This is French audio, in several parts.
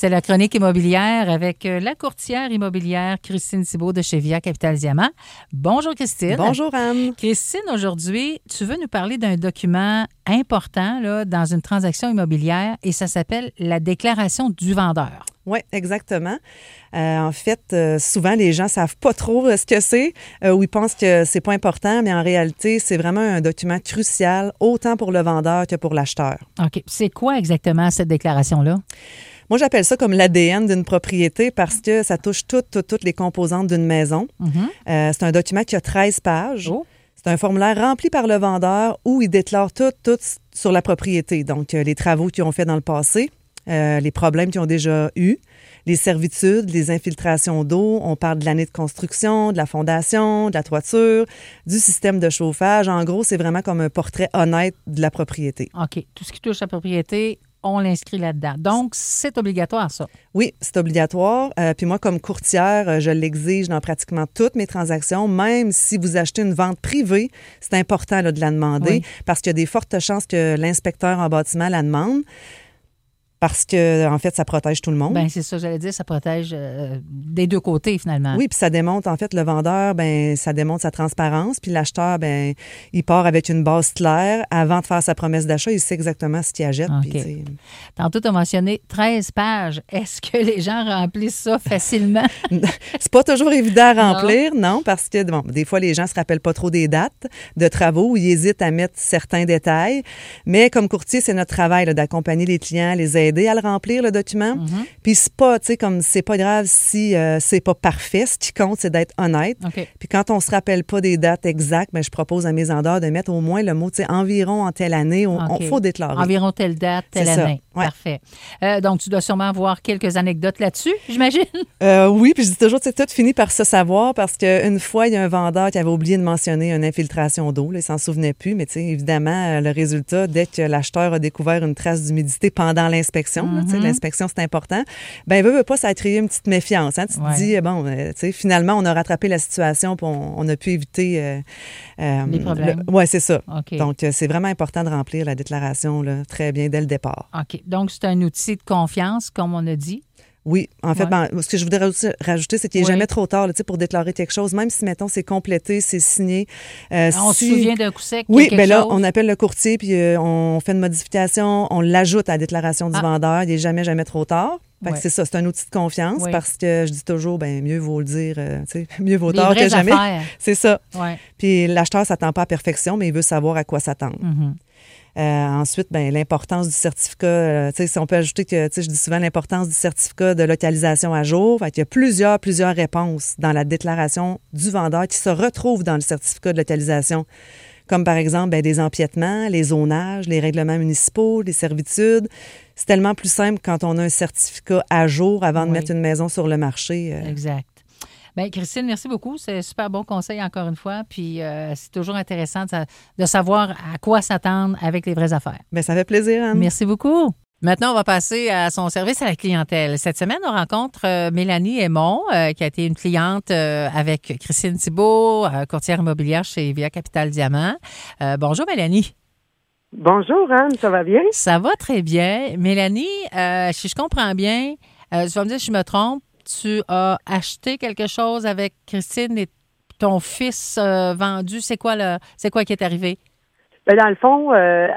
C'est la chronique immobilière avec la courtière immobilière Christine Thibault de chez Via Capital Diamant. Bonjour Christine. Bonjour Anne. Christine, aujourd'hui, tu veux nous parler d'un document important là, dans une transaction immobilière et ça s'appelle la déclaration du vendeur. Oui, exactement. En fait, souvent, les gens ne savent pas trop ce que c'est ou ils pensent que c'est pas important, mais en réalité, c'est vraiment un document crucial, autant pour le vendeur que pour l'acheteur. OK. C'est quoi exactement cette déclaration-là? Moi, j'appelle ça comme l'ADN d'une propriété parce que ça touche toutes les composantes d'une maison. Mm-hmm. C'est un document qui a 13 pages. Oh. C'est un formulaire rempli par le vendeur où il déclare tout sur la propriété. Donc, les travaux qu'ils ont fait dans le passé, les problèmes qu'ils ont déjà eus, les servitudes, les infiltrations d'eau. On parle de l'année de construction, de la fondation, de la toiture, du système de chauffage. En gros, c'est vraiment comme un portrait honnête de la propriété. OK. Tout ce qui touche la propriété, on l'inscrit là-dedans. Donc, c'est obligatoire, ça? Oui, c'est obligatoire. Puis moi, comme courtière, je l'exige dans pratiquement toutes mes transactions. Même si vous achetez une vente privée, c'est important là, de la demander parce qu'il y a des fortes chances que l'inspecteur en bâtiment la demande. Parce que, en fait, ça protège tout le monde. Bien, c'est ça, j'allais dire, ça protège des deux côtés, finalement. Oui, puis ça démontre, en fait, le vendeur, bien, ça démontre sa transparence. Puis l'acheteur, bien, il part avec une base claire. Avant de faire sa promesse d'achat, il sait exactement ce qu'il achète. OK. Puis, tantôt, tu as mentionné 13 pages. Est-ce que les gens remplissent ça facilement? C'est pas toujours évident à remplir, non, parce que, bon, des fois, les gens se rappellent pas trop des dates de travaux ou ils hésitent à mettre certains détails. Mais comme courtier, c'est notre travail là, d'accompagner les clients, les aider à le remplir, le document. Mm-hmm. Puis c'est pas, tu sais, comme c'est pas grave si c'est pas parfait. Ce qui compte, c'est d'être honnête. Okay. Puis quand on se rappelle pas des dates exactes, bien, je propose à mes vendeurs de mettre au moins le mot, tu sais, environ en telle année. On faut déclarer. Environ telle date, telle année. Ouais. Parfait. Donc, tu dois sûrement avoir quelques anecdotes là-dessus, j'imagine? Oui, puis je dis toujours, c'est tout fini par se savoir parce qu'une fois, il y a un vendeur qui avait oublié de mentionner une infiltration d'eau. Là, il s'en souvenait plus, mais tu sais, évidemment, le résultat, dès que l'acheteur a découvert une trace d'humidité pendant l'inspection, Mm-hmm. l'inspection, c'est important, bien, veut pas, ça a créé une petite méfiance. Hein? Tu te dis, bon, tu sais, finalement, on a rattrapé la situation puis on a pu éviter... les problèmes. Oui, c'est ça. Okay. Donc, c'est vraiment important de remplir la déclaration là, très bien dès le départ. OK. Donc, c'est un outil de confiance, comme on a dit. Oui, en fait, ce que je voudrais rajouter, c'est qu'il n'est jamais trop tard là, pour déclarer quelque chose, même si, mettons, c'est complété, c'est signé. On se souvient d'un coup sec. Oui, bien là, on appelle le courtier, puis on fait une modification, on l'ajoute à la déclaration du vendeur. Il n'est jamais trop tard. Fait que c'est ça, c'est un outil de confiance parce que je dis toujours, bien, mieux vaut le dire, mieux vaut tard que jamais. Affaires. C'est ça. Ouais. Puis l'acheteur ne s'attend pas à perfection, mais il veut savoir à quoi s'attendre. Mm-hmm. Ensuite, ben l'importance du certificat. Si on peut ajouter que, je dis souvent l'importance du certificat de localisation à jour. Fait qu'il y a plusieurs réponses dans la déclaration du vendeur qui se retrouvent dans le certificat de localisation. Comme par exemple, des empiètements, les zonages, les règlements municipaux, les servitudes. C'est tellement plus simple quand on a un certificat à jour avant de mettre une maison sur le marché. Exact. Bien, Christine, merci beaucoup. C'est un super bon conseil encore une fois. Puis c'est toujours intéressant de savoir à quoi s'attendre avec les vraies affaires. Bien, ça fait plaisir, Anne. Merci beaucoup. Maintenant, on va passer à son service à la clientèle. Cette semaine, on rencontre Mélanie Aymon, qui a été une cliente avec Christine Thibault, courtière immobilière chez Via Capital Diamant. Bonjour, Mélanie. Bonjour, Anne. Ça va bien? Ça va très bien. Mélanie, si je comprends bien, tu vas me dire si je me trompe, tu as acheté quelque chose avec Christine et ton fils vendu. C'est quoi qui est arrivé? Bien, dans le fond,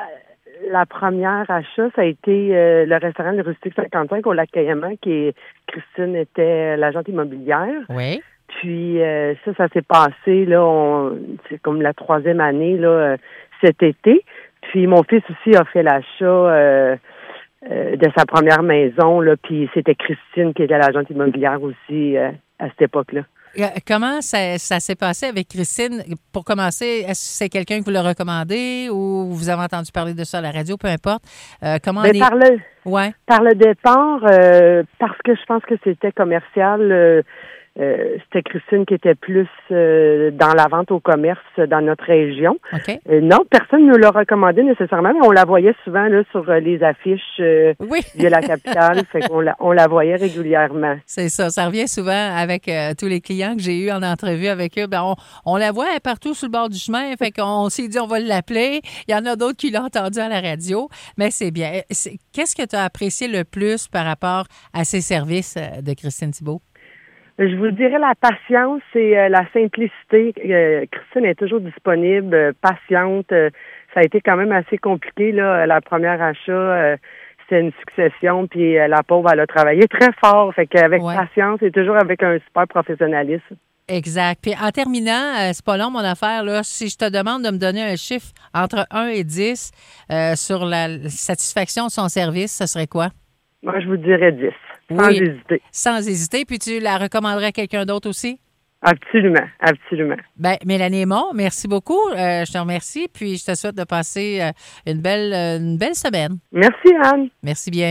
la première achat, ça a été le restaurant Le Rustique 55 au Lac-Cayman, Christine était l'agente immobilière. Oui. Puis ça s'est passé, là, c'est comme la 3e année, là, cet été. Puis mon fils aussi a fait l'achat de sa première maison, là, puis c'était Christine qui était l'agente immobilière aussi à cette époque-là. Comment ça s'est passé avec Christine? Pour commencer, est-ce que c'est quelqu'un que vous le recommandez ou vous avez entendu parler de ça à la radio, peu importe? Par le départ, parce que je pense que c'était commercial, c'était Christine qui était plus dans la vente au commerce dans notre région. Okay. Non, personne ne nous l'a recommandé nécessairement, mais on la voyait souvent là sur les affiches via la capitale, fait qu'on on la voyait régulièrement. C'est ça, ça revient souvent avec tous les clients que j'ai eus en entrevue avec eux. Ben on la voit partout sur le bord du chemin, fait qu'on s'est dit on va l'appeler. Il y en a d'autres qui l'ont entendu à la radio, mais c'est bien. Qu'est-ce que tu as apprécié le plus par rapport à ces services de Christine Thibault? Je vous dirais la patience et la simplicité. Christine est toujours disponible, patiente. Ça a été quand même assez compliqué, là, la première achat. C'était une succession, puis la pauvre, elle a travaillé très fort. Fait qu'avec patience et toujours avec un super professionnalisme. Exact. Puis en terminant, c'est pas long mon affaire, là. Si je te demande de me donner un chiffre entre 1 et 10 sur la satisfaction de son service, ce serait quoi? Moi, je vous dirais 10. Sans hésiter. Sans hésiter. Puis tu la recommanderais à quelqu'un d'autre aussi? Absolument, absolument. Bien, Mélanie Aymon, merci beaucoup. Je te remercie. Puis je te souhaite de passer une belle semaine. Merci, Anne. Merci bien.